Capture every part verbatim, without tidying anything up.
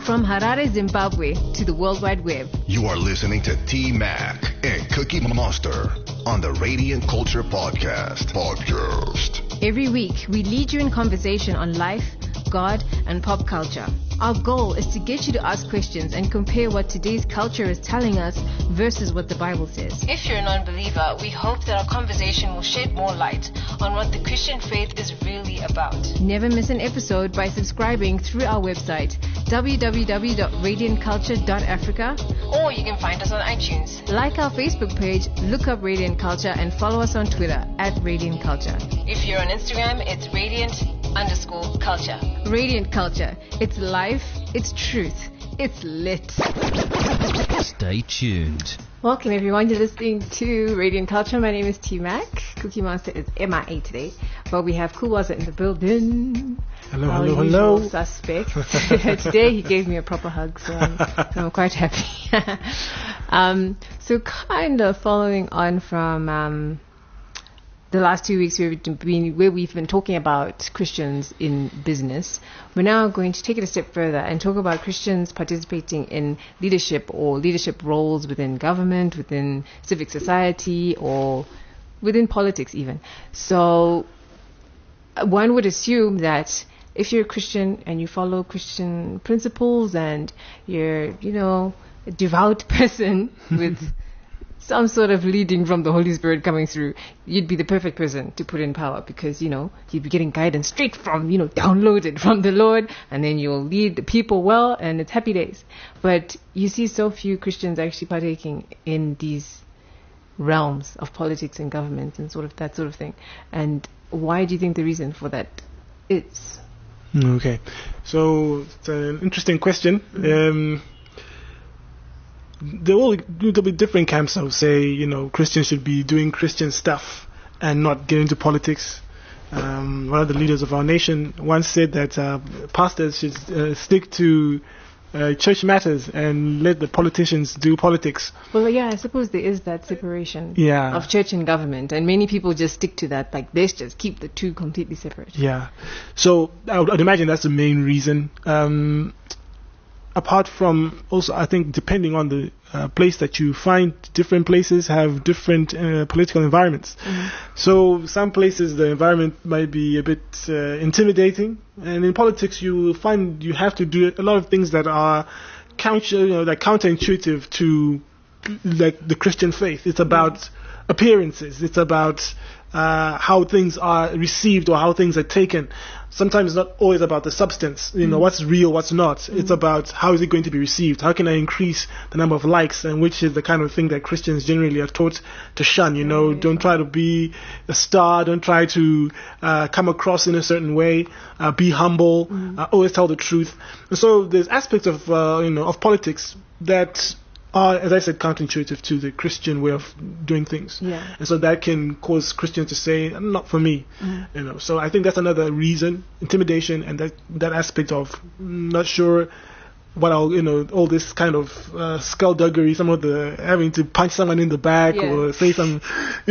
From Harare, Zimbabwe to the World Wide Web. You are listening to T-Mac and Cookie Monster on the Radiant Culture Podcast. Podcast. Every week, we lead you in conversation on life, God, and pop culture. Our goal is to get you to ask questions and compare what today's culture is telling us versus what the Bible says. If you're a non-believer, we hope that our conversation will shed more light on what the Christian faith is really about. Never miss an episode by subscribing through our website, w w w dot radiant culture dot africa, or you can find us on iTunes. Like our Facebook page, look up Radiant Culture, and follow us on Twitter at Radiant Culture. If you're on Instagram, it's Radiant underscore culture. Radiant Culture. It's life, it's truth, it's lit. Stay tuned. Welcome everyone, you're listening to Radiant Culture. My name is T-Mac. Cookie Monster is M I A today. But we have Kuwaza in the building. Hello, Our hello, usual hello. Suspect. Today he gave me a proper hug, so I'm, so I'm quite happy. um, so kind of following on from um, the last two weeks we've been, where we've been talking about Christians in business, we're now going to take it a step further and talk about Christians participating in leadership or leadership roles within government, within civic society, or within politics even. So one would assume that if you're a Christian and you follow Christian principles and you're, you know, a devout person with some sort of leading from the Holy Spirit coming through, you'd be the perfect person to put in power because, you know, you'd be getting guidance straight from, you know, downloaded from the Lord, and then you'll lead the people well, and it's happy days. But you see so few Christians actually partaking in these realms of politics and government and sort of that sort of thing. And why do you think the reason for that is? Okay, so it's an interesting question. Um, there will there'll be different camps that will say, you know, Christians should be doing Christian stuff and not get into politics. Um, one of the leaders of our nation once said that uh, pastors should uh, stick to uh, church matters and let the politicians do politics. Well, yeah, I suppose there is that separation yeah. of church and government, and many people just stick to that. Like, let's just keep the two completely separate. Yeah. So I would, I'd imagine that's the main reason. Um, apart from also, I think depending on the uh, place that you find, different places have different uh, political environments. Mm-hmm. So some places the environment might be a bit uh, intimidating, and in politics you will find you have to do a lot of things that are counter, you know, like counterintuitive to like the Christian faith. It's about mm-hmm. appearances. It's about uh, how things are received or how things are taken. Sometimes it's not always about the substance, you know, mm. what's real, what's not. Mm. It's about how is it going to be received? How can I increase the number of likes? And which is the kind of thing that Christians generally are taught to shun, you know. Mm. Don't try to be a star. Don't try to uh, come across in a certain way. Uh, be humble. Mm. Uh, always tell the truth. And so there's aspects of, uh, you know, of politics that are, as I said, counterintuitive to the Christian way of doing things. Yeah. And so that can cause Christians to say, not for me. Mm. You know. So I think that's another reason, intimidation, and that, that aspect of not sure what I'll, you know, all this kind of uh, skullduggery, some of the having to punch someone in the back yeah. or say some,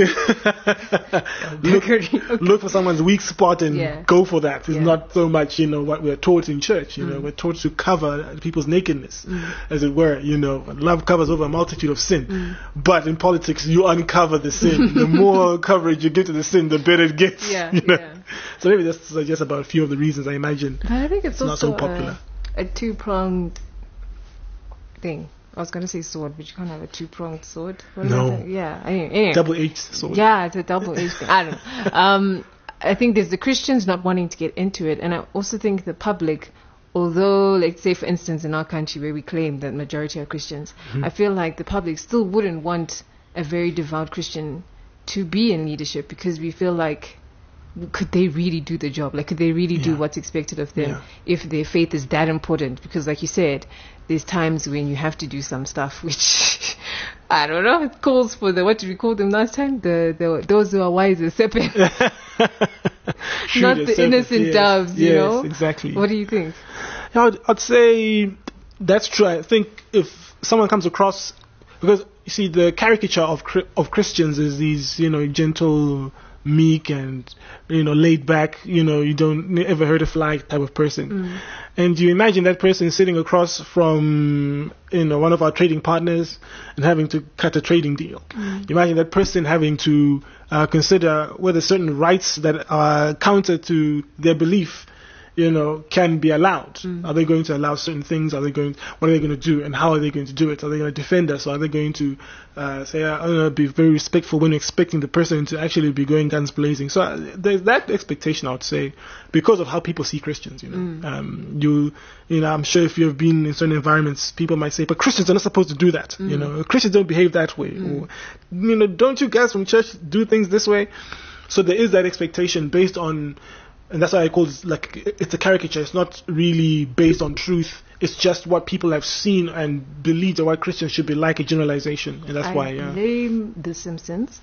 look, look for someone's weak spot and yeah. go for that. It's yeah. not so much, you know, what we're taught in church. You mm. know, we're taught to cover people's nakedness, mm. as it were. You know, love covers over a multitude of sin. Mm. But in politics, you uncover the sin. The more coverage you give to the sin, the better it gets. Yeah, you know? yeah. So maybe that's uh, just about a few of the reasons I imagine. But I think it's, it's also not so popular. A, a two-pronged thing. I was going to say sword, but you can't have a two-pronged sword. What No. Yeah. Anyway, anyway. Double-edged sword. Yeah, it's a double-edged thing. I don't know. Um, I think there's the Christians not wanting to get into it, and I also think the public, although, like, say, for instance, in our country where we claim that majority are Christians, mm-hmm. I feel like the public still wouldn't want a very devout Christian to be in leadership because we feel like, could they really do the job? Like, could they really yeah. do what's expected of them yeah. if their faith is that important? Because, like you said, there's times when you have to do some stuff which, I don't know, it calls for the, what did we call them last time? The, the those who are wise as serpents. Not the serpent, innocent yes. doves, you yes, know? exactly. What do you think? I'd, I'd say that's true. I think if someone comes across, because you see the caricature of of Christians is these, you know, gentle, meek and, you know, laid back, you know, you don't ever hurt a fly type of person. Mm. And you imagine that person sitting across from, you know, one of our trading partners and having to cut a trading deal. Mm. You imagine that person having to uh, consider whether certain rights that are counter to their belief, you know, can be allowed. Mm. Are they going to allow certain things? Are they going? What are they going to do? And how are they going to do it? Are they going to defend us? Or are they going to uh, say, uh, uh, be very respectful when expecting the person to actually be going guns blazing? So uh, there's that expectation, I would say, because of how people see Christians. You know, Mm. um, you, you know, I'm sure if you've been in certain environments, people might say, but Christians are not supposed to do that. Mm. You know, Christians don't behave that way. Mm. Or, you know, don't you guys from church do things this way? So there is that expectation based on. And that's why I call it like it's a caricature. It's not really based on truth. It's just what people have seen and believed that what Christians should be like, a generalization. And that's I why, yeah. blame The Simpsons.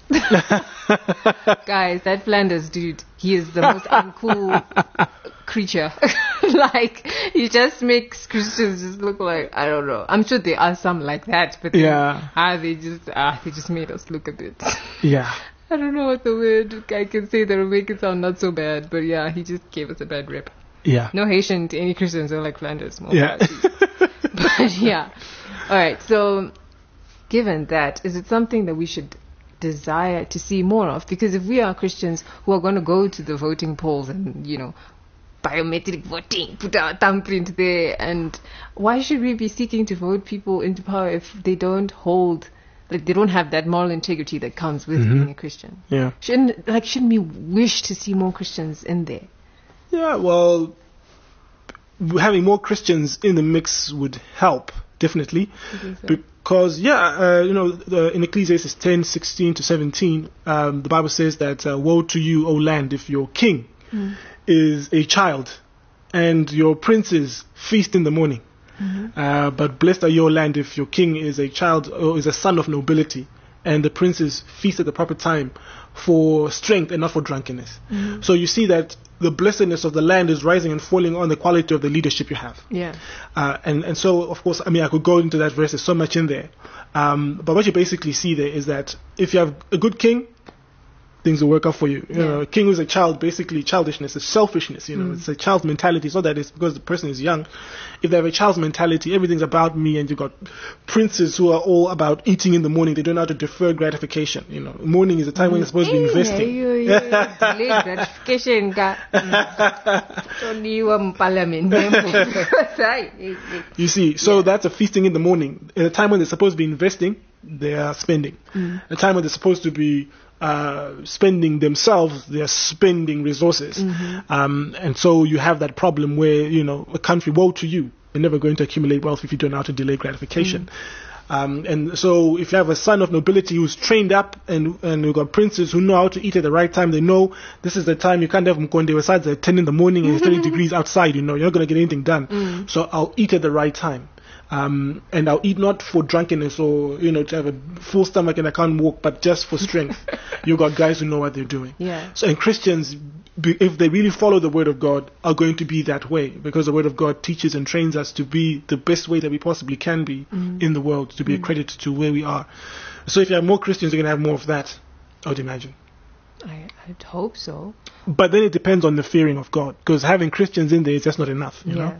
Guys, that Flanders dude, he is the most uncool creature. Like, he just makes Christians just look like, I don't know. I'm sure there are some like that, but then, Yeah. ah, they just, ah, they just made us look a bit. Yeah. I don't know what the word I can say that will make it sound not so bad, but yeah, he just gave us a bad rep. Yeah. No Haitian to any Christians are like Flanders. More Yeah. but yeah. All right. So, given that, is it something that we should desire to see more of? Because if we are Christians who are going to go to the voting polls and, you know, biometric voting, put our thumbprint there, and why should we be seeking to vote people into power if they don't hold, like they don't have that moral integrity that comes with Mhm. being a Christian? Yeah. Shouldn't like shouldn't we wish to see more Christians in there? Yeah, well, having more Christians in the mix would help, definitely. I think so. Because, yeah, uh, you know, the, in Ecclesiastes ten, sixteen to seventeen, um, the Bible says that, uh, woe to you, O land, if your king Mm. is a child and your princes feast in the morning. Mm-hmm. Uh, but blessed are your land if your king is a child or is a son of nobility and the princes feast at the proper time for strength and not for drunkenness. Mm-hmm. So you see that the blessedness of the land is rising and falling on the quality of the leadership you have. Yeah. Uh, and, and so, of course, I mean, I could go into that verse. There's so much in there. Um, but what you basically see there is that if you have a good king, things will work out for you. You Yeah. know, a king who's a child, basically childishness, is selfishness. You know, Mm. it's a child's mentality. It's not that it's because the person is young. If they have a child's mentality, everything's about me, and you've got princes who are all about eating in the morning. They don't know how to defer gratification. You know, morning is a time when you're supposed to be investing. You, you, delayed gratification ka. Only one parliament. You see, so Yeah. that's a feasting in the morning. At a time when they're supposed to be investing, they are spending. Mm. At a time when they're supposed to be uh, spending themselves, they are spending resources. Mm-hmm. Um, and so you have that problem where, you know, a country, woe to you. You're never going to accumulate wealth if you don't know how to delay gratification. Um, and so if you have a son of nobility who's trained up and and you've got princes who know how to eat at the right time, they know this is the time you can't have mkonde besides at ten in the morning and it's thirty degrees outside, you know, you're not going to get anything done. Mm. So I'll eat at the right time. Um, and I'll eat not for drunkenness or, you know, to have a full stomach and I can't walk, but just for strength. You've got guys who know what they're doing. Yeah. So, and Christians, be- if they really follow the Word of God, are going to be that way because the Word of God teaches and trains us to be the best way that we possibly can be Mm. in the world, to be a credit to where we are. So if you have more Christians, you're going to have more of that, I would imagine. I, I'd hope so. But then it depends on the fearing of God, because having Christians in there is just not enough, you Yeah. know.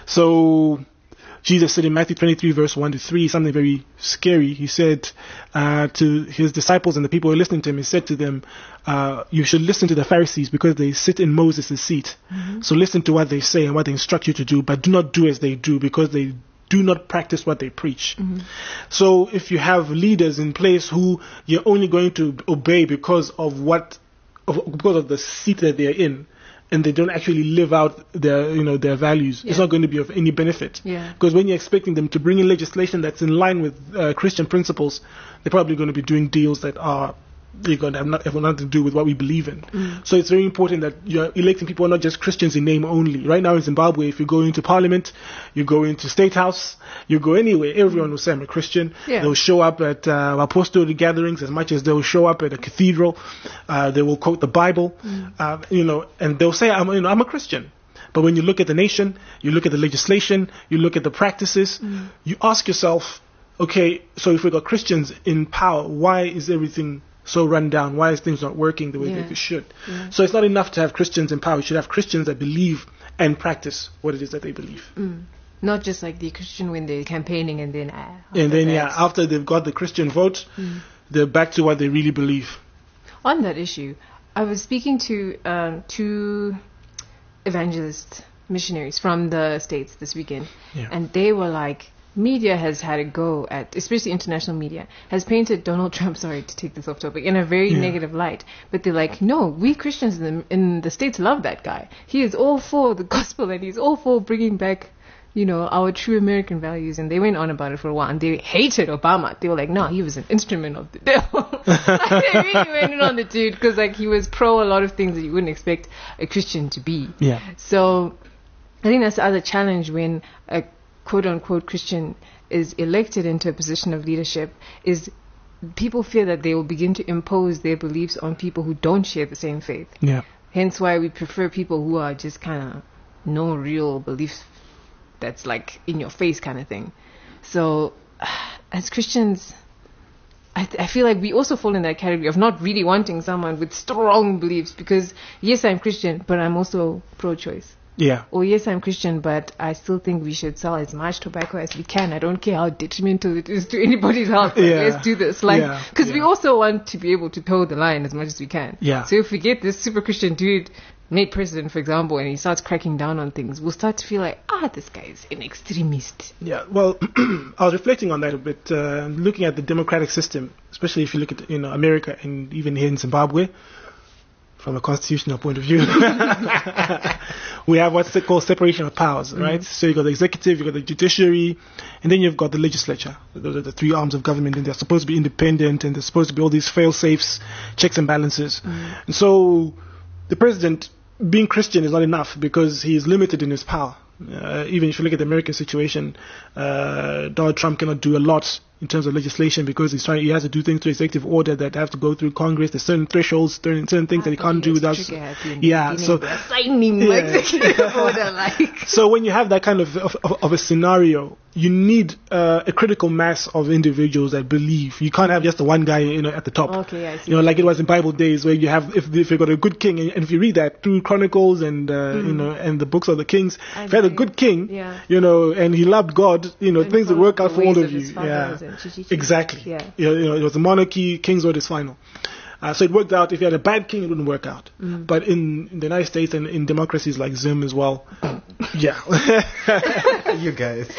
So Jesus said in Matthew twenty-three, verse one to three, something very scary. He said uh, to his disciples and the people who were listening to him, he said to them, uh, you should listen to the Pharisees because they sit in Moses' seat. Mm-hmm. So listen to what they say and what they instruct you to do, but do not do as they do because they do not practice what they preach. Mm-hmm. So if you have leaders in place who you're only going to obey because of what, of, because of the seat that they're in, and they don't actually live out their, you know, their values, it's Yeah. not going to be of any benefit. Yeah. Because when you're expecting them to bring in legislation that's in line with uh, Christian principles, they're probably going to be doing deals that are they're going to have, not, have nothing to do with what we believe in. Mm. So it's very important that you're electing people who are not just Christians in name only. Right now in Zimbabwe, if you go into parliament, you go into State House, you go anywhere, everyone will say I'm a Christian. Yeah. They'll show up at uh, apostolic gatherings as much as they'll show up at a cathedral. Uh, they will quote the Bible, Mm. uh, you know, and they'll say, I'm, you know, I'm a Christian. But when you look at the nation, you look at the legislation, you look at the practices, Mm. you ask yourself, okay, so if we've got Christians in power, why is everything so run down? Why is things not working the way Yeah. they should? Yeah. So it's not enough to have Christians in power. You should have Christians that believe and practice what it is that they believe. Mm. Not just like the Christian when they're campaigning and then ah, And after then, that. yeah, after they've got the Christian vote, Mm. they're back to what they really believe. On that issue, I was speaking to um, two evangelist missionaries from the States this weekend, Yeah. and they were like, media has had a go at, especially international media, has painted Donald Trump, sorry to take this off topic, in a very Yeah. negative light. But they're like, no, we Christians in the, in the States love that guy. He is all for the gospel and he's all for bringing back, you know, our true American values. And they went on about it for a while, and they hated Obama. They were like, no, he was an instrument of the devil. Like, they really went in on the dude because like he was pro a lot of things that you wouldn't expect a Christian to be. Yeah. So I think that's the other challenge when a quote-unquote Christian is elected into a position of leadership, is people fear that they will begin to impose their beliefs on people who don't share the same faith. Yeah. Hence why we prefer people who are just kind of no real beliefs that's like in your face kind of thing. So as Christians, I, th- I feel like we also fall in that category of not really wanting someone with strong beliefs, because yes, I'm Christian, but I'm also pro-choice. Yeah. Or yes, I'm Christian, but I still think we should sell as much tobacco as we can. I don't care how detrimental it is to anybody's health. But Yeah. let's do this. Like, Yeah. because we Yeah. also want to be able to toe the line as much as we can. Yeah. So if we get this super Christian dude made president, for example, and he starts cracking down on things, we'll start to feel like, ah, this guy is an extremist. Yeah, well, I was reflecting on that a bit, uh, looking at the democratic system, especially if you look at, you know, America and even here in Zimbabwe, from a constitutional point of view. We have what's called separation of powers, right? So you've got the executive, you've got the judiciary, and then you've got the legislature. Those are the three arms of government, and they're supposed to be independent, and there's supposed to be all these fail-safes, checks and balances. And so the president, being Christian, is not enough because he is limited in his power. Uh, even if you look at the American situation, uh, Donald Trump cannot do a lot in terms of legislation because he's trying. He has to do things through executive order that have to go through Congress. There's certain thresholds, certain, certain things that he can't do without. Yeah, so signing Yeah. executive order, like. so when you have that kind of of, of, of a scenario, you need uh, a critical mass of individuals that believe. You can't have just the one guy, you know, at the top. Okay, I see. You know, like it was in Bible days, where you have if if you got a good king, and, and if you read that through Chronicles and uh, you know and the books of the kings, I if you had a know. good king, Yeah. you know, and he loved God, you know, And things would followed work out the for all ways of of you. his Yeah, fathers and chi- chi- chi. exactly. Yeah. You know, it was a monarchy. King's word is final. Uh, so it worked out. If you had a bad king, it wouldn't work out. Mm. But in, in the United States and in democracies like Zim as well, yeah. You guys.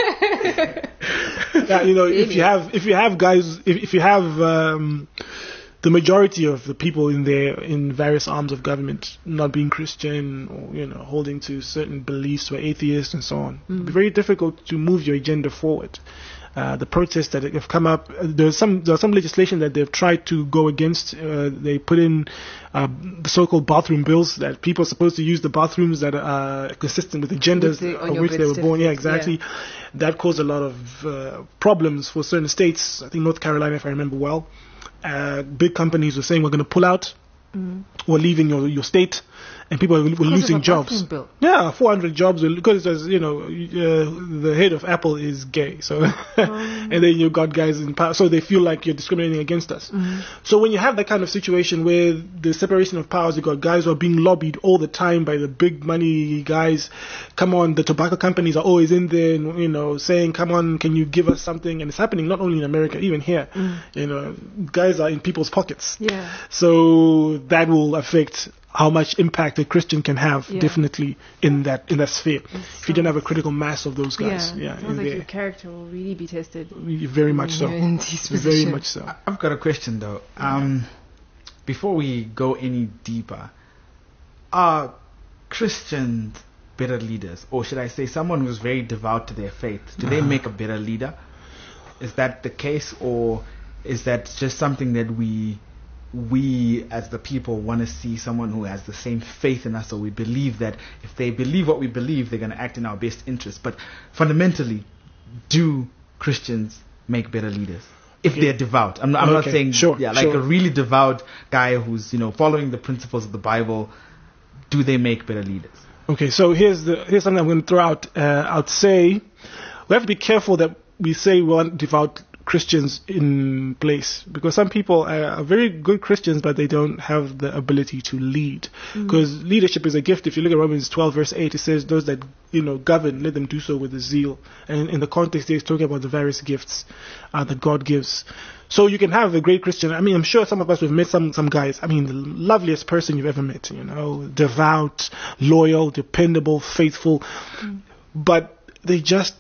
Yeah, you know, if you have if you have guys, if, if you have um, the majority of the people in there in various arms of government not being Christian or you know holding to certain beliefs, or atheists and so on, it'd be very difficult to move your agenda forward. Uh, the protests that have come up, uh, there's some there's some legislation that they've tried to go against. Uh, they put in uh, the so-called bathroom bills that people are supposed to use the bathrooms that are consistent with the genders With the- on of your which birth they were born. Yeah, certificates, exactly. That caused a lot of uh, problems for certain states. I think North Carolina, if I remember well. Uh, big companies were saying we're going to pull out, Mm. we're leaving your your state, and people were, were Because of losing a jobs. bathroom bill. Yeah, four hundred jobs because it was, you know uh, the head of Apple is gay, so and then you got guys in power, so they feel like you're discriminating against us. Mm-hmm. So when you have that kind of situation where the separation of powers, you got guys who are being lobbied all the time by the big money guys. Come on, the tobacco companies are always in there, and, you know, saying, "Come on, can you give us something?" And it's happening not only in America, even here. Mm. You know, guys are in people's pockets. Yeah. So that will affect how much impact a Christian can have, Yeah. definitely in that in that sphere. If you don't have a sounds- critical mass of those guys, Yeah. yeah, Sounds in like there, your character will really be tested. very much so, when you're in these very positions. much so. I've got a question though. Um, before we go any deeper, are Christians better leaders, or should I say, someone who's very devout to their faith? Do they make a better leader? Is that the case, or is that just something that we we as the people want to see someone who has the same faith in us, or we believe that if they believe what we believe, they're going to act in our best interest? But fundamentally, do Christians make better leaders if Okay. they're devout? I'm, I'm not Okay, saying sure, yeah, like sure. a really devout guy who's, you know, following the principles of the Bible. Do they make better leaders? Okay, so here's the here's something I'm going to throw out. Uh, I'd say we have to be careful that we say we want devout Christians in place, because some people are very good Christians, but they don't have the ability to lead. Because mm. leadership is a gift. If you look at Romans twelve verse eight, it says, "Those that you know govern, let them do so with a zeal." And in the context, they're talking about the various gifts uh, that God gives. So you can have a great Christian. I mean, I'm sure some of us have met some some guys. I mean, the loveliest person you've ever met. You know, devout, loyal, dependable, faithful, mm. but they just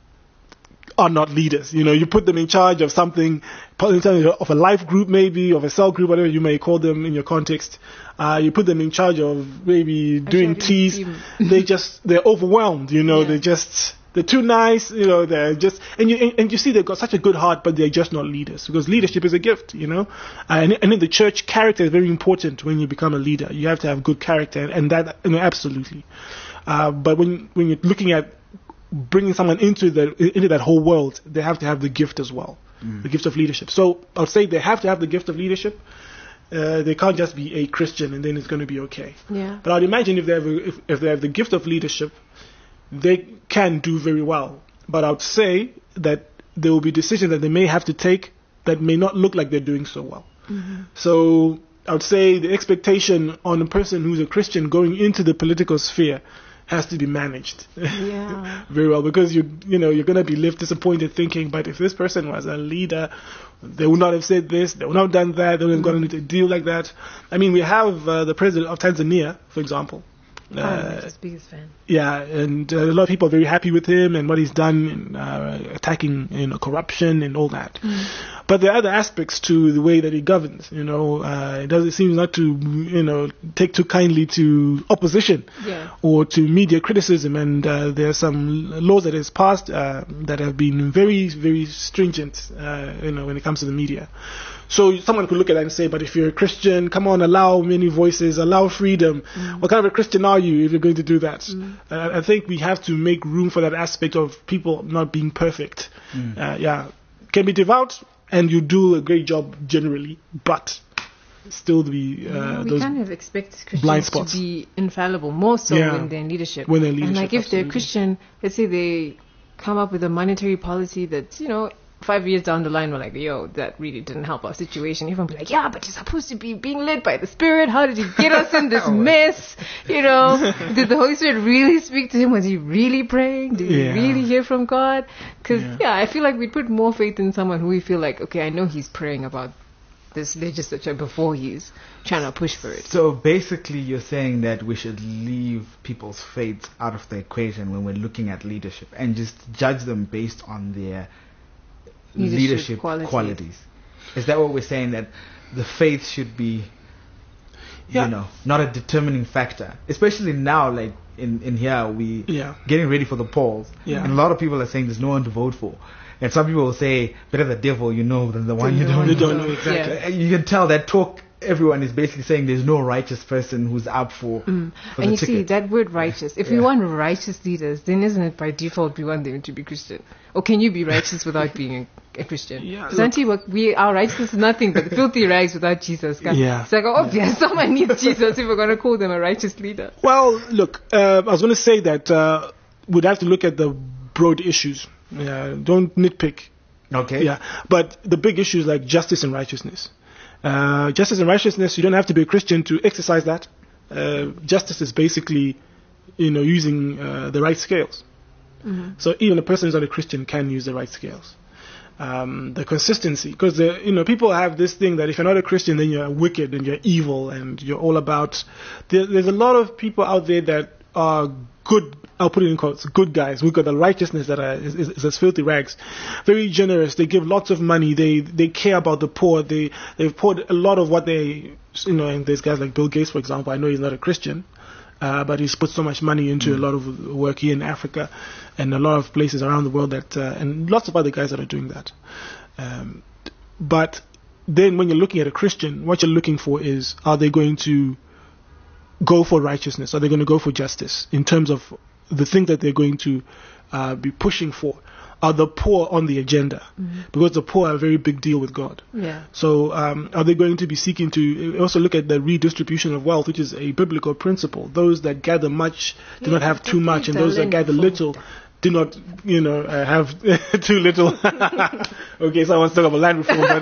are not leaders. You know, you put them in charge of something, in charge of a life group maybe, of a cell group, whatever you may call them in your context. Uh, you put them in charge of maybe doing teas. They just, they're overwhelmed, you know, yeah. they just, they're too nice, you know, they're just, and you, and, and you see they've got such a good heart, but they're just not leaders, because leadership is a gift, you know. Uh, and, and in the church, character is very important when you become a leader. You have to have good character, and that, you know, absolutely. Uh, but when, when you're looking at bringing someone into the into that whole world, they have to have the gift as well, mm. the gift of leadership. So I would say they have to have the gift of leadership. Uh, they can't just be a Christian and then it's going to be okay. Yeah. But I'd imagine if they have a, if, if they have the gift of leadership, they can do very well. But I would say that there will be decisions that they may have to take that may not look like they're doing so well. Mm-hmm. So I would say the expectation on a person who's a Christian going into the political sphere has to be managed yeah. very well, because you you know you're going to be left disappointed thinking, but if this person was a leader, they would not have said this, they would not have done that, they would have gotten into a deal like that. I mean, we have uh, the president of Tanzania, for example. Uh, I'm his biggest fan. Yeah, and uh, a lot of people are very happy with him and what he's done in uh, attacking you know, corruption and all that. Mm. But there are other aspects to the way that he governs. You know, uh, it doesn't seem not to you know take too kindly to opposition yeah. or to media criticism. And uh, there are some laws that has passed uh, that have been very very stringent. Uh, you know, when it comes to the media. So someone could look at that and say, but if you're a Christian, come on, allow many voices, allow freedom. Mm. What kind of a Christian are you if you're going to do that? Mm. Uh, I think we have to make room for that aspect of people not being perfect. Mm. Uh, yeah, can be devout and you do a great job generally, but still be uh, yeah, we those kind of expect blind Christians spots to be infallible, more so yeah. when they're in leadership. When they're in leadership, and like if absolutely. they're Christian, let's say they come up with a monetary policy that's, you know, five years down the line, we're like, yo, that really didn't help our situation. Everyone be like, yeah, but you're supposed to be being led by the Spirit. How did he get us in this mess? You know, did the Holy Spirit really speak to him? Was he really praying? Did yeah. he really hear from God? Because, yeah. yeah, I feel like we put more faith in someone who we feel like, okay, I know he's praying about this legislature before he's trying to push for it. So basically you're saying that we should leave people's faith out of the equation when we're looking at leadership and just judge them based on their leadership, leadership qualities. qualities. Is that what we're saying, that the faith should be yeah. you know not a determining factor, especially now, like in in here we yeah. getting ready for the polls, yeah. and a lot of people are saying there's no one to vote for, and some people will say better the devil you know than the one you don't, you know. don't know exactly. Yeah. You can tell that talk. Everyone is basically saying there's no righteous person who's up for, mm. for and the you ticket. see that word righteous, if yeah. we want righteous leaders, then isn't it by default we want them to be Christian? Or can you be righteous without being a, a Christian? Yeah, Because we our righteousness is nothing but filthy rags without Jesus. Yeah. It's like, oh, obvious, yeah. someone needs Jesus if we're going to call them a righteous leader. Well, look, uh, I was going to say that uh, we'd have to look at the broad issues. Yeah, don't nitpick. Okay. Yeah, but the big issues like justice and righteousness. Uh, justice and righteousness, you don't have to be a Christian to exercise that. Uh, justice is basically, you know, using uh, the right scales. Mm-hmm. So even a person who's not a Christian can use the right scales. Um, the consistency, because you know people have this thing that if you're not a Christian, then you're wicked and you're evil and you're all about. There, there's a lot of people out there that are good. I'll put it in quotes. Good guys. We've got the righteousness that are, is, is, is as filthy rags. Very generous. They give lots of money. They they care about the poor. They they've poured a lot of what they you know. And there's guys like Bill Gates, for example. I know he's not a Christian. Uh, but he's put so much money into mm. a lot of work here in Africa and a lot of places around the world that, uh, and lots of other guys that are doing that. Um, but then when you're looking at a Christian, what you're looking for is, are they going to go for righteousness? Are they going to go for justice in terms of the thing that they're going to uh, be pushing for? Are the poor on the agenda? Mm-hmm. Because the poor are a very big deal with God. Yeah. So um, are they going to be seeking to also look at the redistribution of wealth, which is a biblical principle? Those that gather much do yeah, not have too much, and those that gather little do not, you know, uh, have too little. Okay, so I want to talk about land reform, but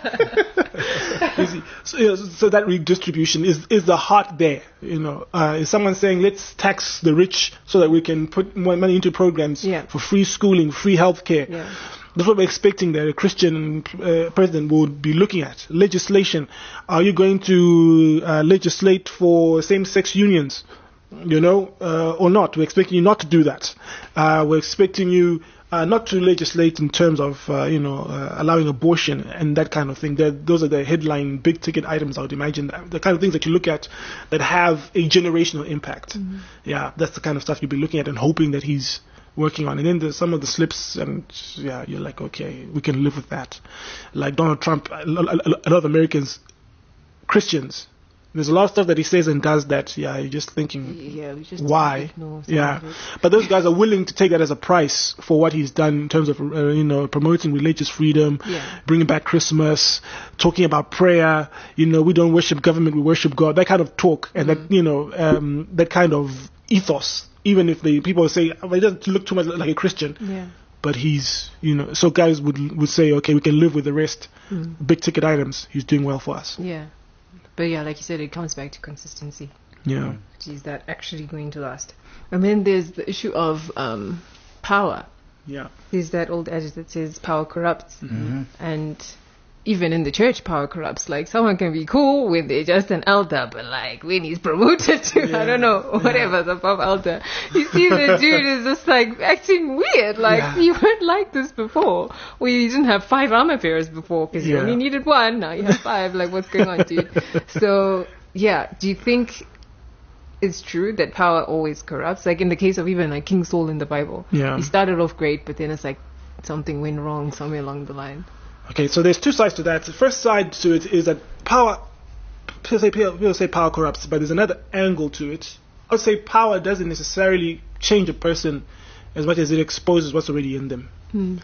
uh, you see, so, you know, so that redistribution is is the heart there. You know, uh, is someone saying let's tax the rich so that we can put more money into programs Yeah. for free schooling, free healthcare. Yeah. That's what we're expecting that a Christian uh, president would be looking at. Legislation. Are you going to uh, legislate for same-sex unions? You know, uh, or not? We're expecting you not to do that. Uh, we're expecting you uh, not to legislate in terms of, uh, you know, uh, allowing abortion and that kind of thing. They're, those are the headline big-ticket items, I would imagine. The kind of things that you look at that have a generational impact. Mm-hmm. Yeah, that's the kind of stuff you'll be looking at and hoping that he's working on. And then there's some of the slips, and yeah, you're like, okay, we can live with that. Like Donald Trump, a lot of Americans, Christians, there's a lot of stuff that he says and does that, yeah, you're just thinking, Yeah, we just why? ignore some Yeah, of it. but those guys are willing to take that as a price for what he's done in terms of, uh, you know, promoting religious freedom, Yeah. bringing back Christmas, talking about prayer. You know, we don't worship government, we worship God. That kind of talk and that, you know, um, that kind of ethos. Even if the people say, oh, he doesn't look too much like a Christian, Yeah. but he's, you know, so guys would would say, okay, we can live with the rest. Mm. Big ticket items, he's doing well for us. Yeah. But yeah, like you said, it comes back to consistency. Yeah. Is that actually going to last? And then there's the issue of um, power. Yeah. There's that old adage that says power corrupts. Mm-hmm. And even in the church, power corrupts. Like, someone can be cool when they're just an elder, but like when he's promoted to, Yeah. I don't know, whatever, the above elder, you see the dude is just like acting weird. Like, Yeah. you weren't like this before. We didn't have five armor bearers before because you Yeah. only needed one. Now you have five. Like, what's going on, dude? So, yeah, do you think it's true that power always corrupts? Like in the case of even like King Saul in the Bible. Yeah. He started off great, but then it's like something went wrong somewhere along the line. Okay, so there's two sides to that. The first side to it is that power, people say, people say power corrupts, but there's another angle to it. I would say power doesn't necessarily change a person as much as it exposes what's already in them. Hmm.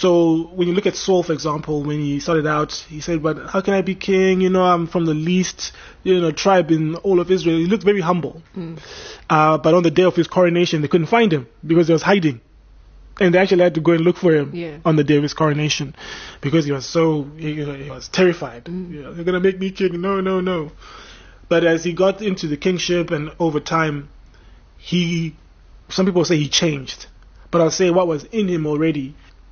So when you look at Saul, for example, when he started out, he said, but how can I be king? You know, I'm from the least, you know, tribe in all of Israel. He looked very humble. Hmm. Uh, but on the day of his coronation, they couldn't find him because he was hiding. And they actually had to go and look for him Yeah. on the day of his coronation because he was so, you know, he was terrified. Mm. You know, they're going to make me king. No, no, no. But as he got into the kingship and over time, he, some people say he changed. But I'll say what was in him already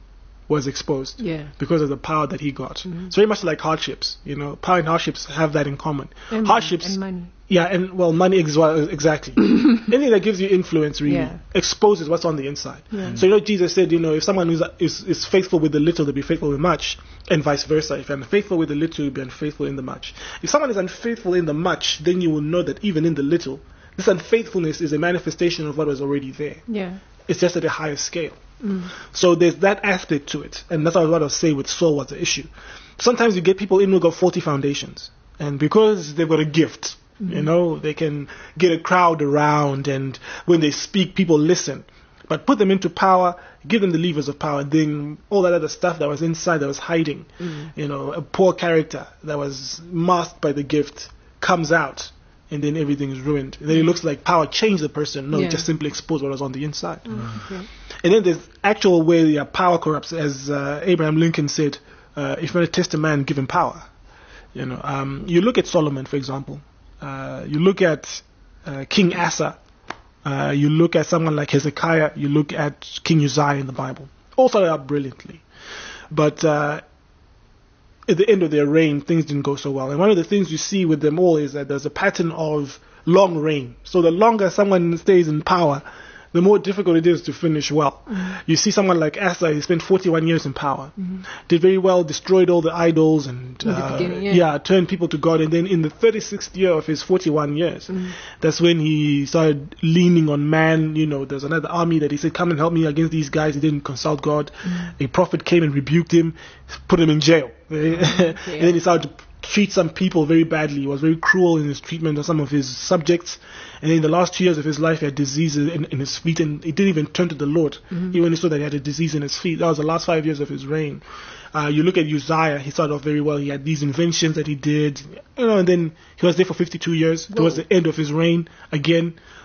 was exposed Yeah. because of the power that he got. Mhm. It's very much like hardships. You know, power and hardships have that in common. And hardships, money, and money. yeah, and well, money ex- well, exactly. Anything that gives you influence really Yeah. exposes what's on the inside. Yeah. So you know, Jesus said, you know, if someone is, is is faithful with the little, they'll be faithful with much, and vice versa. If you're unfaithful with the little, you'll be unfaithful in the much. If someone is unfaithful in the much, then you will know that even in the little, this unfaithfulness is a manifestation of what was already there. Yeah. It's just at a higher scale. Mm. So there's that aspect to it, and that's what I was say with Saul was the issue. Sometimes you get people in who got faulty foundations, and because they've got a gift, you know, they can get a crowd around, and when they speak, people listen. But put them into power, give them the levers of power, then all that other stuff that was inside that was hiding, Mm. you know, a poor character that was masked by the gift comes out, and then everything is ruined. And then it looks like power changed the person. No, Yeah. it just simply exposed what was on the inside. Okay. And then there's actual way yeah, power corrupts, as uh, Abraham Lincoln said, uh, if you want to test a man, give him power. You know, um, you look at Solomon, for example. Uh, you look at uh, King Asa. Uh, you look at someone like Hezekiah. You look at King Uzziah in the Bible. All started out brilliantly. But uh, at the end of their reign, things didn't go so well. And one of the things you see with them all is that there's a pattern of long reign. So the longer someone stays in power, the more difficult it is to finish well. Mm-hmm. You see someone like Asa, he spent forty-one years in power, mm-hmm. did very well, destroyed all the idols, and In the uh, beginning, yeah. turned people to God. And then in the thirty-sixth year of his forty-one years, Mm-hmm. that's when he started leaning on man. You know, there's another army that he said, come and help me against these guys. He didn't consult God. Mm-hmm. A prophet came and rebuked him, put him in jail. Okay, And then he started to treat some people very badly. He was very cruel in his treatment of some of his subjects. And in the last two years of his life, he had diseases in, in his feet, and he didn't even turn to the Lord. Mm-hmm. Even when he saw that he had a disease in his feet. That was the last five years of his reign. Uh, you look at Uzziah, he started off very well. He had these inventions that he did, you know, and then he was there for fifty-two years. Whoa. Towards the end of his reign, again,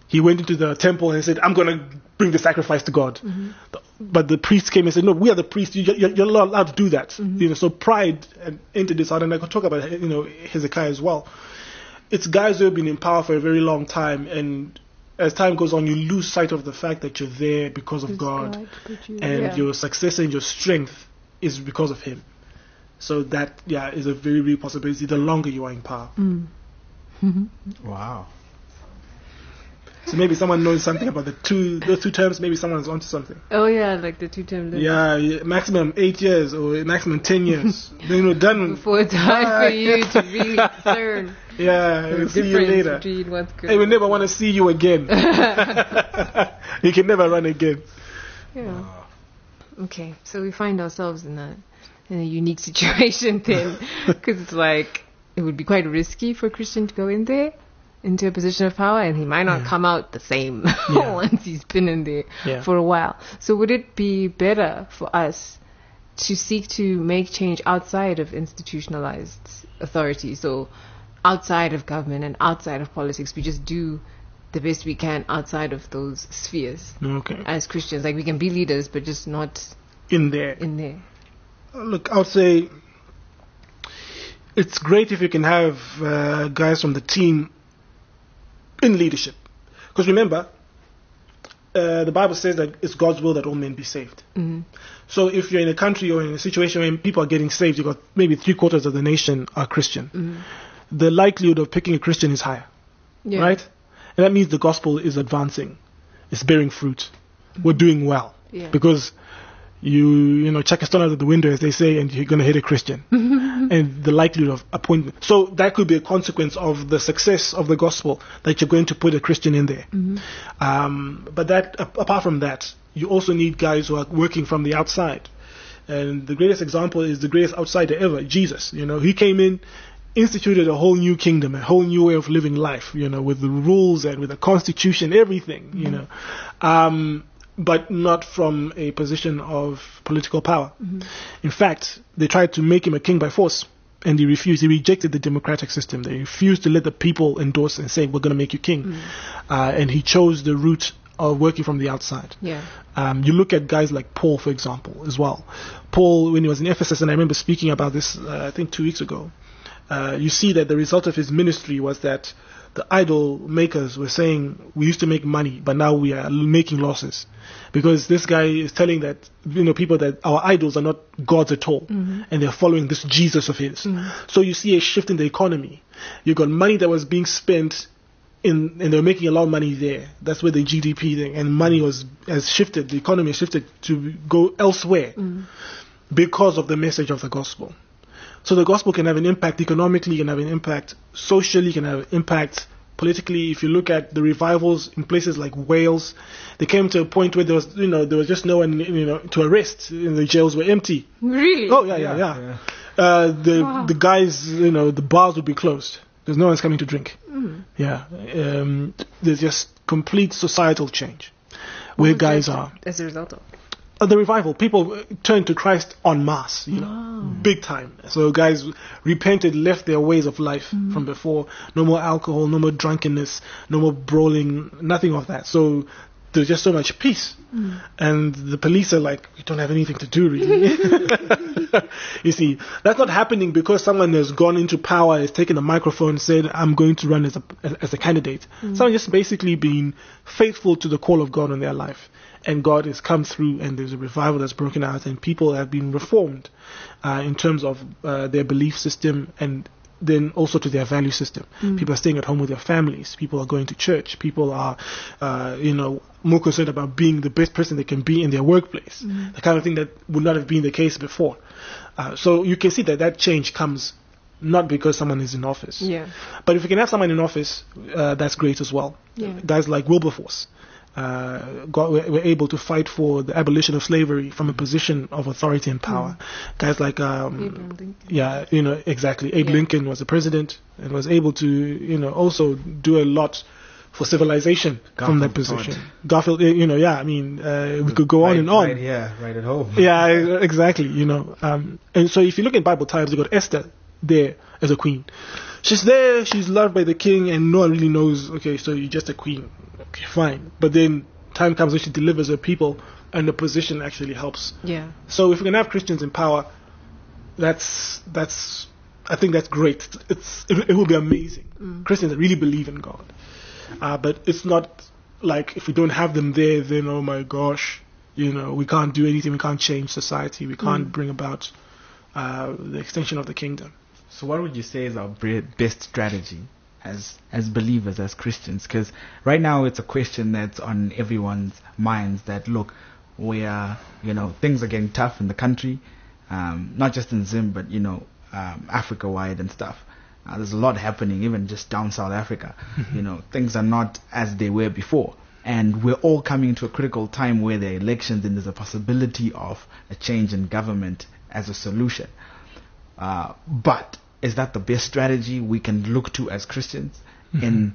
He went into the temple and said, I'm going to bring the sacrifice to God. Mm-hmm. But the priest came and said, no, we are the priests. You, you're, you're not allowed to do that. Mm-hmm. You know, so pride entered this out. And I could talk about, you know, Hezekiah as well. It's guys who have been in power for a very long time. And as time goes on, you lose sight of the fact that you're there because of It's God. God, but you- and yeah. your success and your strength is because of Him. So that, yeah, is a very real possibility the longer you are in power. Mm. Wow. So maybe someone knows something about the two those two terms. Maybe someone's onto something. Oh yeah, like the two term limit. Yeah, yeah, maximum eight years or maximum ten years. Then we're done. Before it's time for you to really discern Yeah, the we'll see you difference later. between what's good. Hey, we never want to see you again. You can never run again. Yeah. Okay, so we find ourselves in a in a unique situation then, because it's like it would be quite risky for a Christian to go in there into a position of power, and he might not Yeah. come out the same Yeah. once he's been in there Yeah. for a while. So would it be better for us to seek to make change outside of institutionalized authority? So outside of government and outside of politics, we just do the best we can outside of those spheres Okay. as Christians. Like we can be leaders, but just not In there. in there. Look, I would say it's great if you can have uh, guys from the team in leadership. Because remember, uh, the Bible says that it's God's will that all men be saved. Mhm. So if you're in a country or in a situation where people are getting saved, you've got maybe three quarters of the nation are Christian. Mhm. The likelihood of picking a Christian is higher, Yeah. right? And that means the gospel is advancing. It's bearing fruit. We're doing well. Yeah. Because you, you know, chuck a stone out of the window, as they say, and you're going to hit a Christian. And the likelihood of appointment. So that could be a consequence of the success of the gospel, that you're going to put a Christian in there. Um, but that, a- apart from that, you also need guys who are working from the outside. And the greatest example is the greatest outsider ever, Jesus. You know, he came in, instituted a whole new kingdom, a whole new way of living life, you know, with the rules and with the constitution, everything, you know. Um, but not from a position of political power. In fact, they tried to make him a king by force, and he refused. He rejected the democratic system. They refused to let the people endorse and say, we're going to make you king. Uh, and he chose the route of working from the outside. Yeah. Um, you look at guys like Paul, for example, as well. Paul, when he was in Ephesus, and I remember speaking about this, uh, I think two weeks ago, uh, you see that the result of his ministry was that the idol makers were saying, we used to make money, but now we are making losses. Because this guy is telling that, you know, people that our idols are not gods at all, and they're following this Jesus of his. So you see a shift in the economy. You got money that was being spent in, and they're making a lot of money there. That's where the G D P thing, and money was has shifted. The economy has shifted to go elsewhere because of the message of the gospel. So the gospel can have an impact economically, can have an impact socially, can have an impact politically. If you look at the revivals in places like Wales, they came to a point where there was, you know, there was just no one, you know, to arrest. And the jails were empty. Really? Oh yeah, yeah, yeah. Yeah. Uh, the Wow. the guys, you know, the bars would be closed. There's no one's coming to drink. Yeah, um, there's just complete societal change where What was guys that are. as a result of? Uh, the revival, people uh, turned to Christ en masse, you know, big time. So guys repented, left their ways of life from before. No more alcohol, no more drunkenness, no more brawling, nothing of that. So there's just so much peace. And the police are like, we don't have anything to do, really. You see, that's not happening because someone has gone into power, has taken a microphone and said, I'm going to run as a, as a candidate. Someone just basically being faithful to the call of God in their life. And God has come through, and there's a revival that's broken out, and people have been reformed uh, in terms of uh, their belief system, and then also to their value system. People are staying at home with their families. People are going to church. People are, uh, you know, more concerned about being the best person they can be in their workplace. The kind of thing that would not have been the case before. Uh, so you can see that that change comes not because someone is in office. Yeah. But if you can have someone in office, uh, that's great as well. Yeah. Guys like Wilberforce. Uh, got, were, were able to fight for the abolition of slavery from a position of authority and power. Guys like, um, Abraham Lincoln. yeah, you know, exactly. Abe Yeah. Lincoln was the president and was able to, you know, also do a lot for civilization from that Garfield position. Todd. Garfield, eh, you know, yeah, I mean, uh, we could go on Right- and on. Right here, right at home. Yeah, exactly. You know, um, and so if you look at Bible times, you got Esther. there as a queen. She's there, she's loved by the king, and no one really knows, okay, so you're just a queen. Okay, fine. But then time comes when she delivers her people, and the position actually helps. Yeah. So if we can have Christians in power, that's, that's I think that's great. It's It, it will be amazing. Mm. Christians really believe in God. Uh, but it's not like if we don't have them there, then, oh my gosh, you know, we can't do anything, we can't change society, we can't Mm. bring about uh, the extension of the kingdom. So what would you say is our bre- best strategy as as believers, as Christians? Because right now it's a question that's on everyone's minds that, look, we are, you know, things are getting tough in the country, um, not just in Zim, but, you know, um, Africa-wide and stuff. Uh, there's a lot happening, even just down South Africa. You know, things are not as they were before. And we're all coming to a critical time where there are elections and there's a possibility of a change in government as a solution. Uh, but is that the best strategy we can look to as Christians Mm-hmm. in,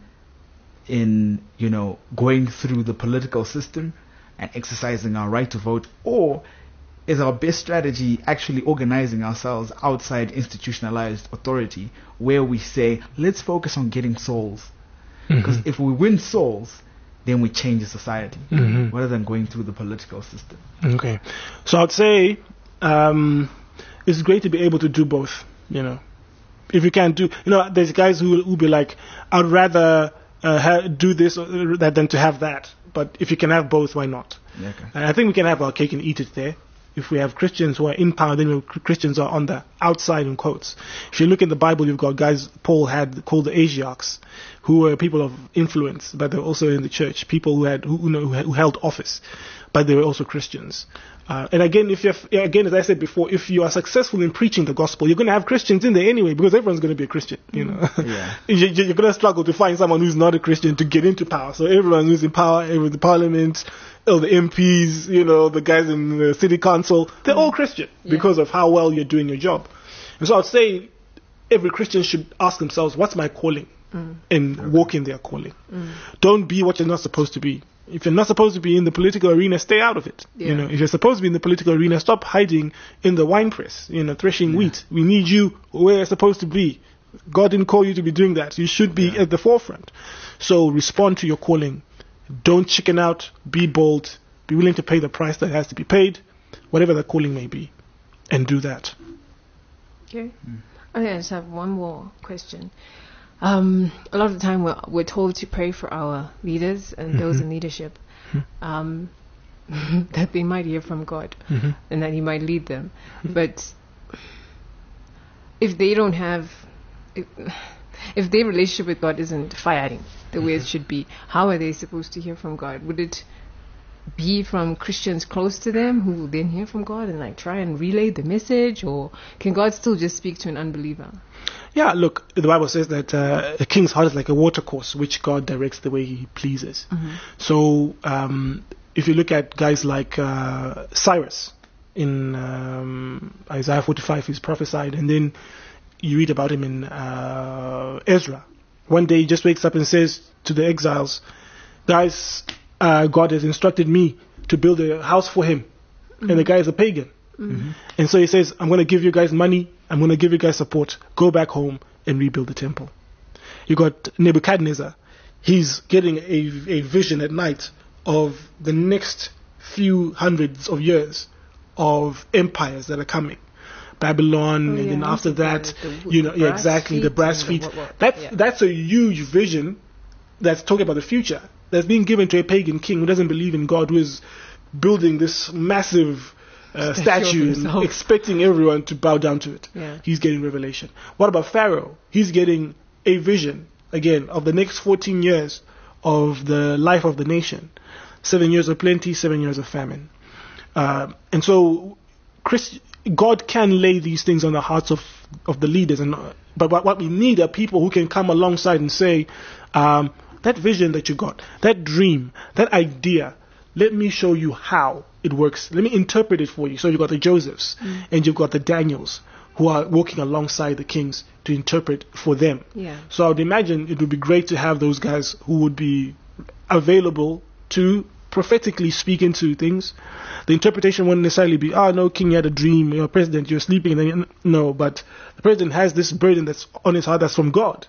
in, you know, going through the political system and exercising our right to vote? Or is our best strategy actually organizing ourselves outside institutionalized authority, where we say, let's focus on getting souls? Because Mhm. if we win souls, then we change the society, Mhm. rather than going through the political system. Okay. So I'd say um, it's great to be able to do both, you know. If you can do, you know, there's guys who will be like, I'd rather uh, ha- do this or that than to have that. But if you can have both, why not? Yeah, okay. And I think we can have our cake and eat it there. If we have Christians who are in power, then we- Christians are on the outside, in quotes. If you look in the Bible, you've got guys Paul had called the Asiarchs, who were people of influence, but they were also in the church, people who had who, you know, who had- who held office, but they were also Christians. Uh, and again, if you're, yeah, again, as I said before, if you are successful in preaching the gospel, you're going to have Christians in there anyway, because everyone's going to be a Christian. You know, Yeah. You- you're going to struggle to find someone who's not a Christian to get into power. So everyone who's in power, every- the parliament, all the M Ps, you know, the guys in the city council, they're all Christian Yeah. because of how well you're doing your job. And so I'd say every Christian should ask themselves, what's my calling? And walk in their calling. Don't be what you're not supposed to be. If you're not supposed to be in the political arena, stay out of it. Yeah. You know, if you're supposed to be in the political arena, stop hiding in the wine press, you know, threshing wheat. We need you where you're supposed to be. God didn't call you to be doing that. You should be Yeah. at the forefront. So respond to your calling. Don't chicken out. Be bold. Be willing to pay the price that has to be paid, whatever the calling may be, and do that. Okay. Okay, I just have one more question. Um, a lot of the time we're, we're told to pray for our leaders and those in leadership, um, that they might hear from God Mhm. and that He might lead them. But if they don't have, if, if their relationship with God isn't firing the way it should be, how are they supposed to hear from God? Would it be from Christians close to them who will then hear from God and like try and relay the message, or can God still just speak to an unbeliever? Yeah, look, the Bible says that uh, a king's heart is like a watercourse, which God directs the way He pleases. So, um, if you look at guys like uh, Cyrus in um, Isaiah forty-five, he's prophesied, and then you read about him in uh, Ezra. One day he just wakes up and says to the exiles, guys, uh, God has instructed me to build a house for Him. And the guy is a pagan. And so he says, I'm going to give you guys money, I'm going to give you guys support, go back home and rebuild the temple. You got Nebuchadnezzar. He's getting a, a vision at night of the next few hundreds of years of empires that are coming. Babylon, Oh, and yeah, then I after see that, the- the you know, yeah, brass exactly, the feet brass and the feet. what- what- That's, yeah. that's a huge vision that's talking about the future. That's being given to a pagan king who doesn't believe in God, who is building this massive uh, Statue of statue and himself. expecting everyone to bow down to it. Yeah. He's getting revelation. What about Pharaoh? He's getting a vision, again, of the next fourteen years of the life of the nation. Seven years of plenty, seven years of famine. Uh, and so Christ, God can lay these things on the hearts of, of the leaders. And uh, But what, what we need are people who can come alongside and say, um, that vision that you got, that dream, that idea, let me show you how it works. Let me interpret it for you. So you've got the Josephs and you've got the Daniels who are walking alongside the kings to interpret for them. Yeah. So I would imagine it would be great to have those guys who would be available to prophetically speak into things. The interpretation won't necessarily be, oh no, king, you had a dream, you're president, you're sleeping, and then you, no, but the president has this burden that's on his heart that's from God.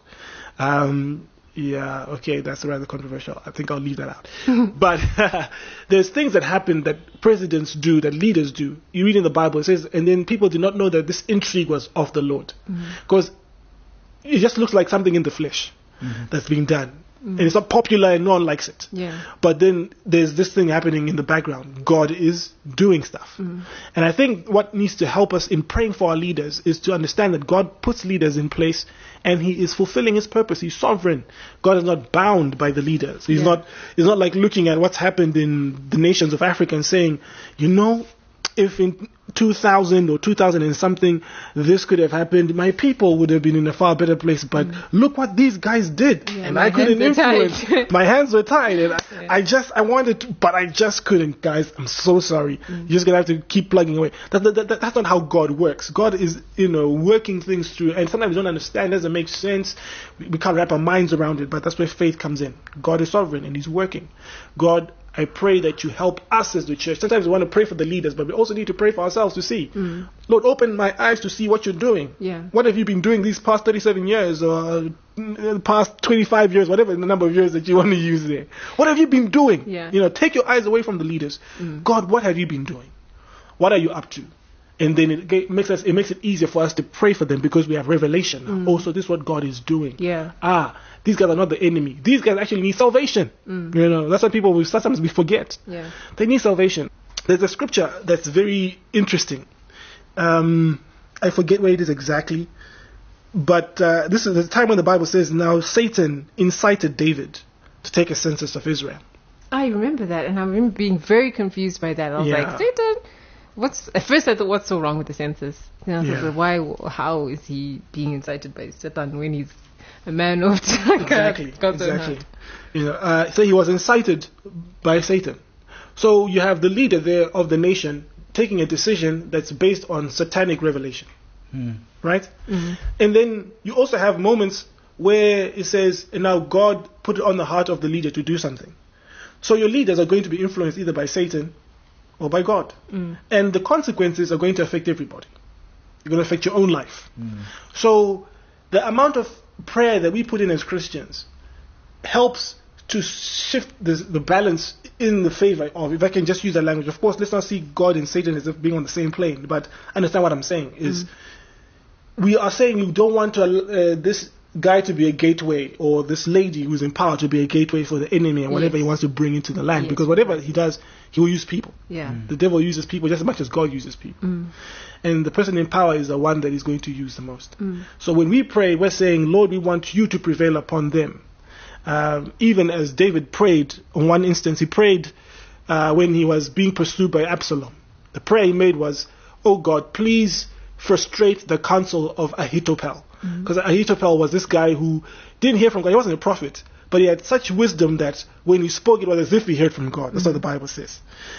Um, yeah, okay, that's rather controversial. I think I'll leave that out. But there's things that happen that presidents do, that leaders do. You read in the Bible, it says, and then people did not know that this intrigue was of the Lord. Because mm-hmm. it just looks like something in the flesh mm-hmm. that's being done. Mm. And it's not popular and no one likes it. Yeah. But then there's this thing happening in the background. God is doing stuff. Mm. And I think what needs to help us in praying for our leaders is to understand that God puts leaders in place and He is fulfilling His purpose. He's sovereign. God is not bound by the leaders. He's yeah. not He's not like looking at what's happened in the nations of Africa and saying, you know, if in two thousand or two thousand and something this could have happened, my people would have been in a far better place. But mm. look what these guys did, yeah, and I couldn't influence. My hands were tied, and yeah. I, I just I wanted to, but I just couldn't. Guys, I'm so sorry. Mm. You're just gonna have to keep plugging away. That, that, that, that's not how God works. God is, you know, working things through, and sometimes we don't understand. It doesn't make sense. We, we can't wrap our minds around it. But that's where faith comes in. God is sovereign, and He's working. God, I pray that you help us as the church. Sometimes we want to pray for the leaders, but we also need to pray for ourselves to see. Mm. Lord, open my eyes to see what you're doing. Yeah. What have you been doing these past thirty-seven years or uh, past twenty-five years, whatever the number of years that you want to use there? What have you been doing? Yeah. You know, take your eyes away from the leaders. Mm. God, what have you been doing? What are you up to? And then it g- makes us, it makes it easier for us to pray for them because we have revelation. Mm. Also, this is what God is doing. Yeah. Ah, these guys are not the enemy. These guys actually need salvation. Mm. You know, that's why people will, sometimes we forget. Yeah. They need salvation. There's a scripture that's very interesting. Um, I forget where it is exactly, but uh, this is the time when the Bible says, "Now Satan incited David to take a census of Israel." I remember that, and I remember being very confused by that. I was Yeah. like, Satan. What's at first I thought, what's so wrong with the census? You know, I Yeah. thought, why? How is he being incited by Satan when he's a man of Exactly. God's own exactly. heart? You know, uh, so he was incited by Satan. So you have the leader there of the nation taking a decision that's based on satanic revelation, Hmm. right? Mm-hmm. And then you also have moments where it says, and now God put it on the heart of the leader to do something. So your leaders are going to be influenced either by Satan or by God. Mm. And the consequences are going to affect everybody. They're going to affect your own life. Mm. So the amount of prayer that we put in as Christians helps to shift the, the balance in the favor of, if I can just use that language. Of course, let's not see God and Satan as if being on the same plane, but understand what I'm saying is, mm. we are saying you don't want to, uh, this guy to be a gateway, or this lady who's in power to be a gateway for the enemy and whatever yes. he wants to bring into the land. Yes. Because whatever he does, he will use people. Yeah. Mm. The devil uses people just as much as God uses people. Mm. And the person in power is the one that is going to use the most. Mm. So when we pray, we're saying, Lord, we want you to prevail upon them. Um, even as David prayed, on one instance, he prayed uh, when he was being pursued by Absalom. The prayer he made was, oh God, please frustrate the counsel of Ahithophel. Because mm-hmm. Ahithophel was this guy who didn't hear from God. He wasn't a prophet, but he had such wisdom that when he spoke, it was as if he heard from God. That's mm-hmm. what the Bible says.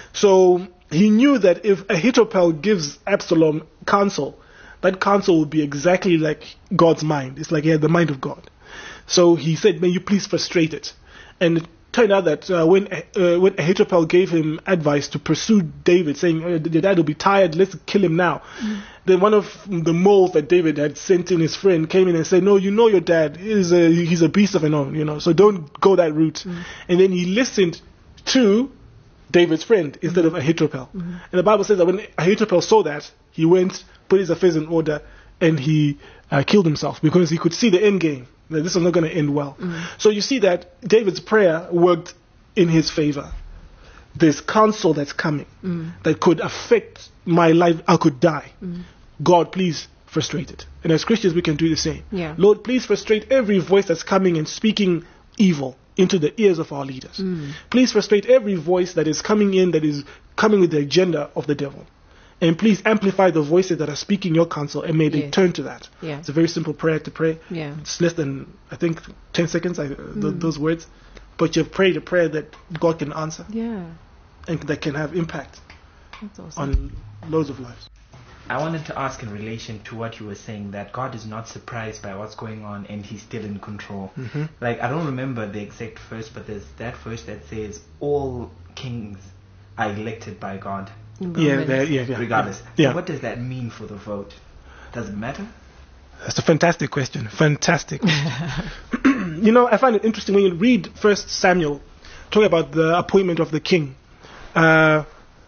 So he knew that if Ahithophel gives Absalom counsel, that counsel would be exactly like God's mind. It's like he had the mind of God. So he said, may you please frustrate it. And it turned out that uh, when uh, when Ahithophel gave him advice to pursue David, saying, oh, your dad will be tired, let's kill him now. Mm. Then one of the moles that David had sent in, his friend, came in and said, no, you know your dad, he's a, he's a beast of an own, you know, so don't go that route. Mm. And then he listened to David's friend instead of Ahithophel. Mm-hmm. And the Bible says that when Ahithophel saw that, he went, put his affairs in order, and he uh, killed himself because he could see the end game, that this was not going to end well. Mm-hmm. So you see that David's prayer worked in his favor. There's counsel that's coming mm. that could affect my life. I could die. Mm. God, please frustrate it. And as Christians, we can do the same. Yeah. Lord, please frustrate every voice that's coming and speaking evil into the ears of our leaders. Mm. Please frustrate every voice that is coming in that is coming with the agenda of the devil. And please amplify the voices that are speaking your counsel, and may they yes. turn to that. Yeah. It's a very simple prayer to pray. Yeah. It's less than, I think, ten seconds, I, th- mm. those words. But you've prayed a prayer that God can answer. Yeah. And that can have impact That's awesome. on loads of lives. I wanted to ask in relation to what you were saying, that God is not surprised by what's going on and He's still in control. Mm-hmm. Like, I don't remember the exact verse, but there's that verse that says all kings are elected by God, Yeah, that- yeah, yeah. regardless. Yeah. So what does that mean for the vote? Does it matter? That's a fantastic question. Fantastic. You know, I find it interesting when you read First Samuel, talking about the appointment of the king. Uh,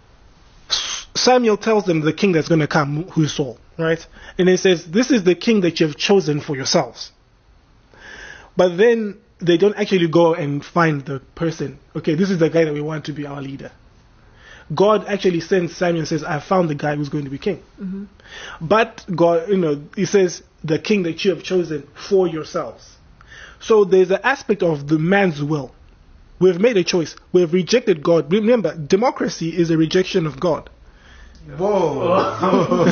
S- Samuel tells them the king that's going to come, who is Saul, right? And he says, "This is the king that you have chosen for yourselves." But then they don't actually go and find the person. Okay, this is the guy that we want to be our leader. God actually sends Samuel and says, "I found the guy who's going to be king." Mm-hmm. But God, you know, he says, "The king that you have chosen for yourselves." So there's an aspect of the man's will. We've made a choice. We've rejected God. Remember, democracy is a rejection of God Whoa.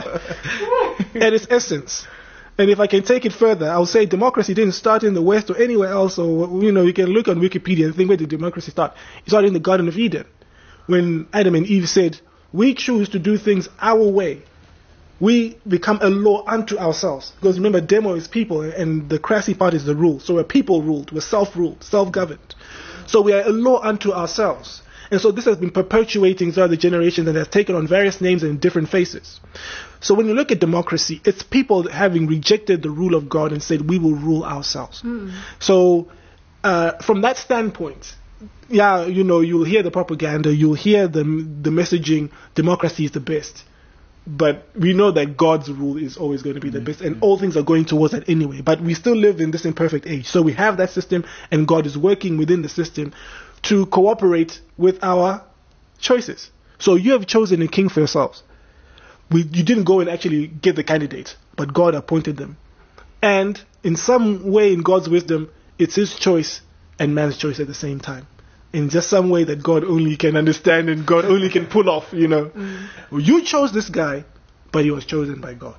at its essence. And if I can take it further, I'll say democracy didn't start in the West or anywhere else. Or, you know, you can look on Wikipedia and think, where did democracy start? It started in the Garden of Eden, when Adam and Eve said, "We choose to do things our way. We become a law unto ourselves." Because remember, demo is people, and the crassy part is the rule. So we're people ruled, we're self-ruled, self-governed. So we are a law unto ourselves. And so this has been perpetuating throughout the generations and has taken on various names and different faces. So when you look at democracy, it's people having rejected the rule of God and said, "We will rule ourselves." Mm. So uh, from that standpoint, yeah, you know, you'll hear the propaganda, you'll hear the the messaging, democracy is the best. But we know that God's rule is always going to be the best, and all things are going towards that anyway. But we still live in this imperfect age. So we have that system, and God is working within the system to cooperate with our choices. So you have chosen a king for yourselves. We, you didn't go and actually get the candidate, but God appointed them. And in some way, in God's wisdom, it's his choice and man's choice at the same time. In just some way that God only can understand and God only can pull off, you know. Mm. You chose this guy, but he was chosen by God.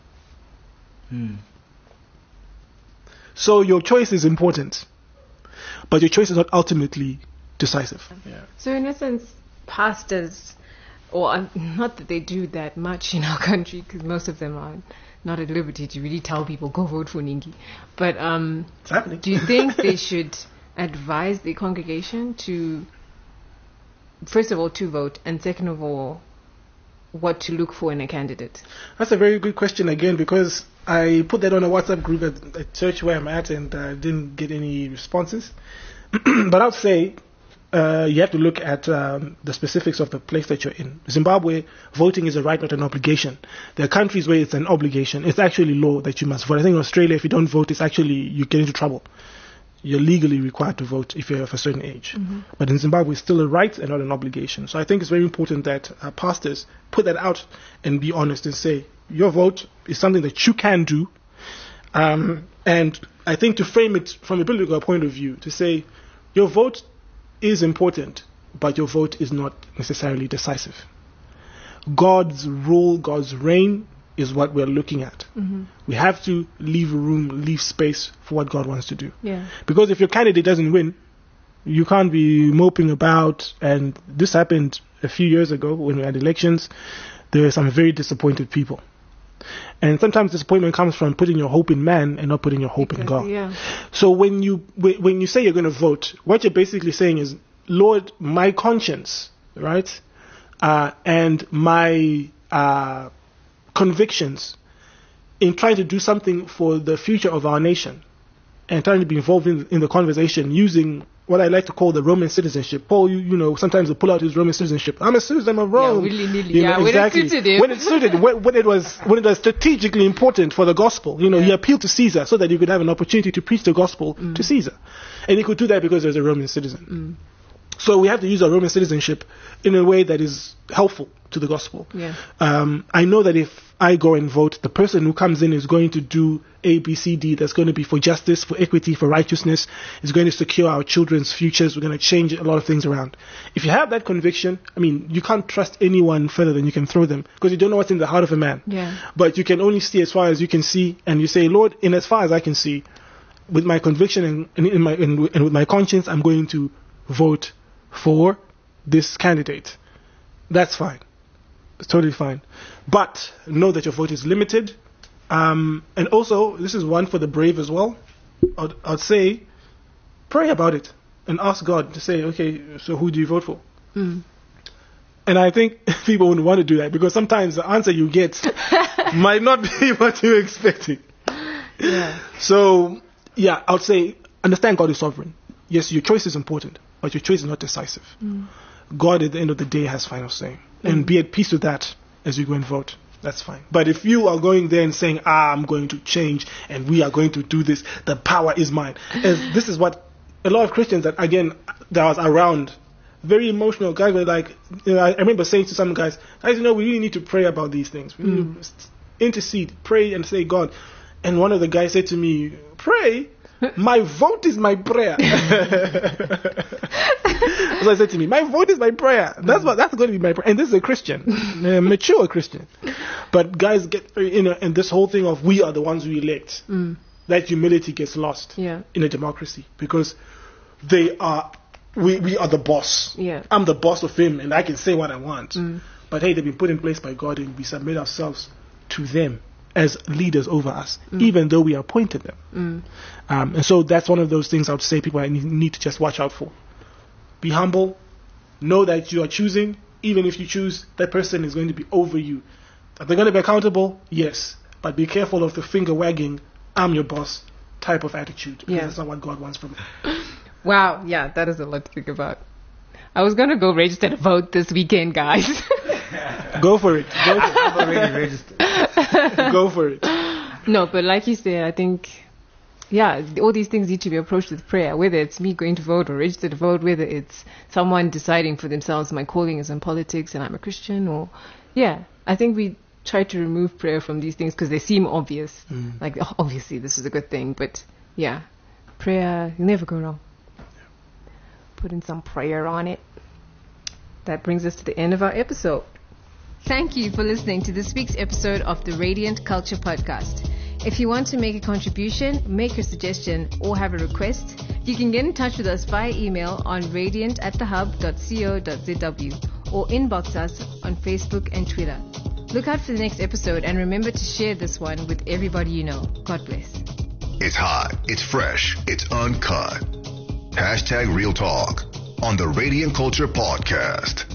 Hmm. So your choice is important, but your choice is not ultimately decisive. Yeah. So in essence, pastors, or um, not that they do that much in our country, because most of them are not at liberty to really tell people, go vote for Ningi. But um, It's happening. do you think they should advise the congregation to, first of all, to vote, and second of all, what to look for in a candidate? That's a very good question again, because I put that on a WhatsApp group at a church where I'm at, and I uh, didn't get any responses. But I'd say uh, you have to look at um, the specifics of the place that you're in. Zimbabwe, voting is a right, not an obligation. There are countries where it's an obligation. It's actually law that you must vote. I think in Australia, if you don't vote, it's actually, you get into trouble. You're legally required to vote if you're of a certain age. Mm-hmm. But in Zimbabwe, it's still a right and not an obligation. So I think it's very important that uh, pastors put that out and be honest and say, your vote is something that you can do. Um, and I think to frame it from a biblical point of view, to say your vote is important, but your vote is not necessarily decisive. God's rule, God's reign is what we're looking at. Mm-hmm. We have to leave room, leave space for what God wants to do. Yeah. Because if your candidate doesn't win, you can't be moping about. And this happened a few years ago when we had elections. There were some very disappointed people. And sometimes disappointment comes from putting your hope in man and not putting your hope Exactly, in God. yeah. So when you when you say you're going to vote, what you're basically saying is, Lord, my conscience, right, uh, and my uh, convictions in trying to do something for the future of our nation and trying to be involved in, in the conversation using what I like to call the Roman citizenship. Paul, you, you know, sometimes will pull out his Roman citizenship. I'm a citizen of Rome. Yeah, willy-nilly. You know, Yeah, when it exactly. suited him. When it suited, when, when it was when it was strategically important for the gospel. You know, Yeah. he appealed to Caesar so that he could have an opportunity to preach the gospel Mm. to Caesar. And he could do that because he was a Roman citizen. Mm. So we have to use our Roman citizenship in a way that is helpful to the gospel. Yeah. Um, I know that if I go and vote, the person who comes in is going to do A, B, C, D. That's going to be for justice, for equity, for righteousness. It's going to secure our children's futures. We're going to change a lot of things around. If you have that conviction, I mean, you can't trust anyone further than you can throw them, because you don't know what's in the heart of a man. Yeah. But you can only see as far as you can see, and you say, Lord, in as far as I can see, with my conviction and, and in my and, and with my conscience, I'm going to vote for this candidate. That's fine. It's totally fine. But know that your vote is limited. Um, and also, this is one for the brave as well. I'd, I'd say, pray about it. and ask God to say, okay, so who do you vote for? Mm. And I think people wouldn't want to do that because sometimes the answer you get might not be what you're expecting. Yeah. So, yeah, I would say understand God is sovereign. Yes, your choice is important, but your choice is not decisive. Mm. God, at the end of the day, has final say. Mm. And be at peace with that as you go and vote. That's fine. But if you are going there and saying, ah, I'm going to change and we are going to do this, the power is mine. As this is what a lot of Christians that, again, that was around, very emotional guys were like, you know, I remember saying to some guys, guys, you know, we really need to pray about these things. We need to intercede, pray and say, God. And one of the guys said to me, pray? My vote is my prayer. So I said to me, my vote is my prayer. That's what that's going to be my prayer. And this is a Christian, a mature Christian. But guys get very, you know, and this whole thing of we are the ones we elect, Mm. that humility gets lost Yeah. in a democracy because they are, we, we are the boss. Yeah. I'm the boss of him and I can say what I want. Mm. But hey, they've been put in place by God and we submit ourselves to them as leaders over us, Mm. even though we appointed them. Mm. Um, and so that's one of those things I would say people need, need to just watch out for. Be humble. Know that you are choosing. Even if you choose, that person is going to be over you. Are they going to be accountable? Yes. But be careful of the finger wagging, I'm your boss type of attitude. Because Yeah. that's not what God wants from you. Wow. Yeah, that is a lot to think about. I was going to go register to vote this weekend, guys. Go for it. Go for I've already registered. it. Go for it. No, but like you said, I think, yeah, all these things need to be approached with prayer, whether it's me going to vote or register to vote, whether it's someone deciding for themselves my calling is in politics and I'm a Christian, or, yeah, I think we try to remove prayer from these things because they seem obvious. Mm. Like, oh, obviously this is a good thing, but yeah, prayer, you never go wrong. Put in some prayer on it. That brings us to the end of our episode. Thank you for listening to this week's episode of the Radiant Culture Podcast. If you want to make a contribution, make a suggestion, or have a request, you can get in touch with us via email on radiant at the hub dot co dot z w or inbox us on Facebook and Twitter. Look out for the next episode and remember to share this one with everybody you know. God bless. It's hot, it's fresh, it's uncut. Hashtag Real Talk on the Radiant Culture Podcast.